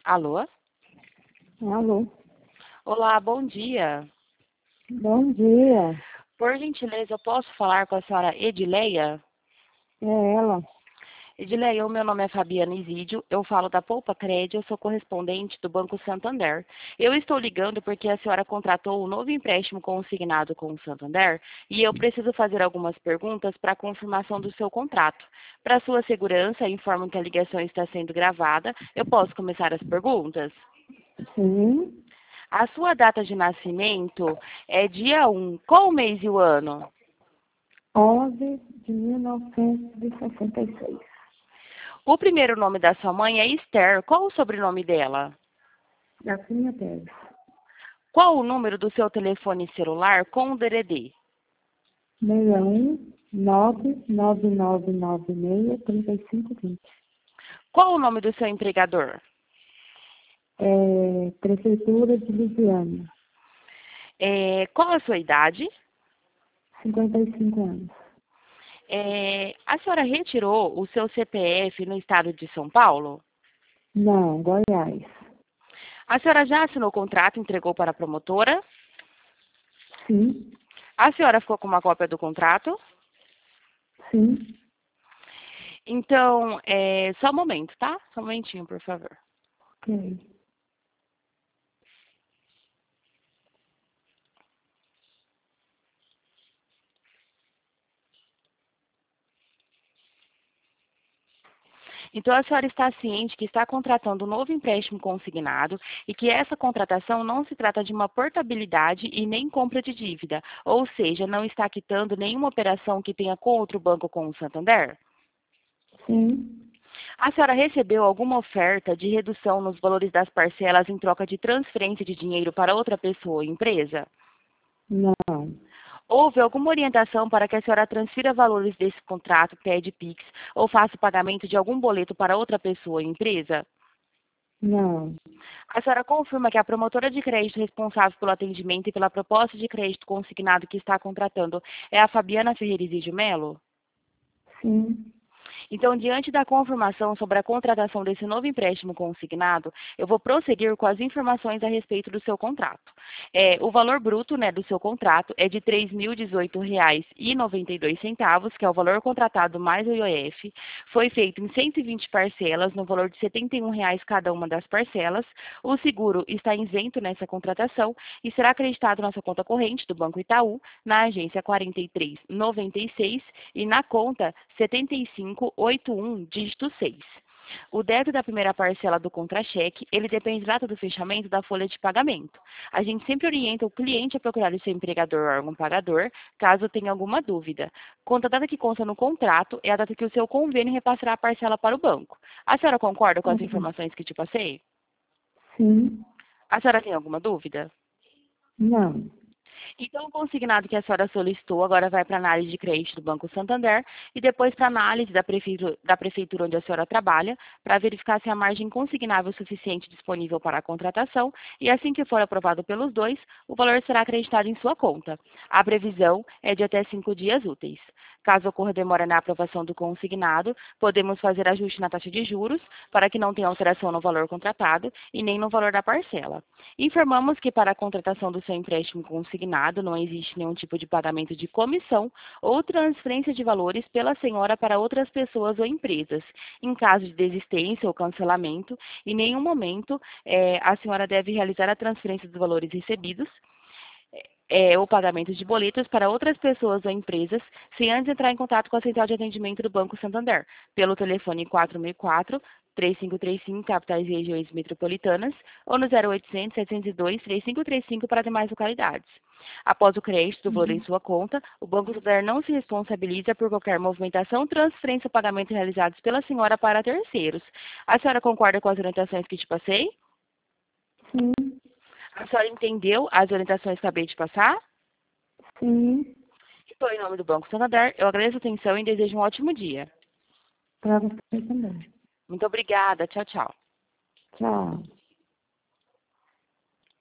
Alô? Alô, Olá, bom dia. bom dia. Por gentileza, eu posso falar com a senhora Edileia? É ela. Edileia, o meu nome é Fabiana Isídio, eu falo da Poupa Crédito, eu sou correspondente do Banco Santander. Eu estou ligando porque a senhora contratou um novo empréstimo consignado com o Santander e eu preciso fazer algumas perguntas para a confirmação do seu contrato. Para sua segurança, informo que a ligação está sendo gravada. Eu posso começar as perguntas? Sim, A sua data de nascimento é dia 1. Qual o mês e o ano? 11 de 1966. O primeiro nome da sua mãe é Esther. Qual o sobrenome dela? Gracinha Teves. Qual o número do seu telefone celular com o DDD? 61 99996 3520. Qual o nome do seu empregador? Prefeitura de Lusiânia. Qual a sua idade? 55 anos. A senhora retirou o seu CPF no estado de São Paulo? Não, Goiás. A senhora já assinou o contrato e entregou para a promotora? Sim, A senhora ficou com uma cópia do contrato? sim. Então, só um momento, tá? Só um momentinho, por favor. Ok. Então, a senhora está ciente que está contratando um novo empréstimo consignado e que essa contratação não se trata de uma portabilidade e nem compra de dívida, ou seja, não está quitando nenhuma operação que tenha com outro banco com o Santander? Sim, A senhora recebeu alguma oferta de redução nos valores das parcelas em troca de transferência de dinheiro para outra pessoa ou empresa? não, Houve alguma orientação para que a senhora transfira valores desse contrato, TED Pix, ou faça o pagamento de algum boleto para outra pessoa ou empresa? não. A senhora confirma que a promotora de crédito responsável pelo atendimento e pela proposta de crédito consignado que está contratando é a Fabiana Ferreira Izídio Melo? Sim, Então, diante da confirmação sobre a contratação desse novo empréstimo consignado, eu vou prosseguir com as informações a respeito do seu contrato. O valor bruto, né, do seu contrato é de R$ 3.018,92, que é o valor contratado mais o IOF. Foi feito em 120 parcelas, no valor de R$ 71,00 cada uma das parcelas. O seguro está isento nessa contratação e será acreditado na sua conta corrente do Banco Itaú, na agência 4396 e na conta 7581, dígito 6. O débito da primeira parcela do contra-cheque, ele dependerá do fechamento da folha de pagamento. A gente sempre orienta o cliente a procurar o seu empregador ou órgão pagador, caso tenha alguma dúvida. Quanto à data que consta no contrato, é a data que o seu convênio repassará a parcela para o banco. A senhora concorda com as ok. informações que te passei? Sim, A senhora tem alguma dúvida? não. Então, o consignado que a senhora solicitou agora vai para a análise de crédito do Banco Santander e depois para a análise da prefeitura onde a senhora trabalha, para verificar se há margem consignável suficiente disponível para a contratação e assim que for aprovado pelos dois, o valor será acreditado em sua conta. A previsão é de até 5 dias úteis. Caso ocorra demora na aprovação do consignado, podemos fazer ajuste na taxa de juros para que não tenha alteração no valor contratado e nem no valor da parcela. Informamos que para a contratação do seu empréstimo consignado não existe nenhum tipo de pagamento de comissão ou transferência de valores pela senhora para outras pessoas ou empresas. Em caso de desistência ou cancelamento, em nenhum momento a senhora deve realizar a transferência dos valores recebidos ou pagamento de boletos para outras pessoas ou empresas, sem antes entrar em contato com a central de atendimento do Banco Santander, pelo telefone 464-3535, capitais e regiões metropolitanas, ou no 0800 702 3535 para demais localidades. Após o crédito do valor em Uhum. sua conta, o Banco Santander não se responsabiliza por qualquer movimentação, transferência ou pagamento realizados pela senhora para terceiros. A senhora concorda com as orientações que te passei? Sim, A senhora entendeu as orientações que acabei de passar? sim. Estou em nome do Banco Santander. Eu agradeço a atenção e desejo um ótimo dia. Para você também. Muito obrigada. Tchau, tchau. Tchau.